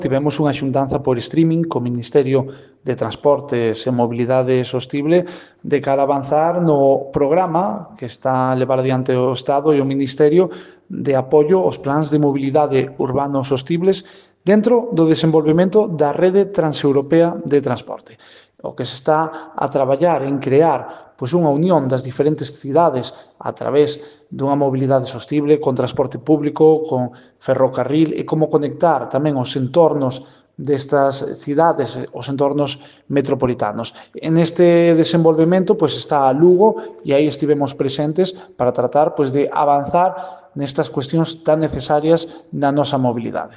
Tivemos unha xuntanza por streaming co Ministerio de Transportes e Mobilidade Sostible de cara a avanzar no programa que está a levar adiante o Estado e o Ministerio de apoio aos plans de mobilidade urbanos sostibles dentro do desenvolvemento da rede transeuropea de transporte. O que se está a traballar en crear unha unión das diferentes cidades a través dunha mobilidade sostible con transporte público, con ferrocarril e como conectar tamén os entornos destas cidades, os entornos metropolitanos. En este desenvolvemento está Lugo e aí estivemos presentes para tratar de avanzar nestas cuestións tan necesarias na nosa mobilidade.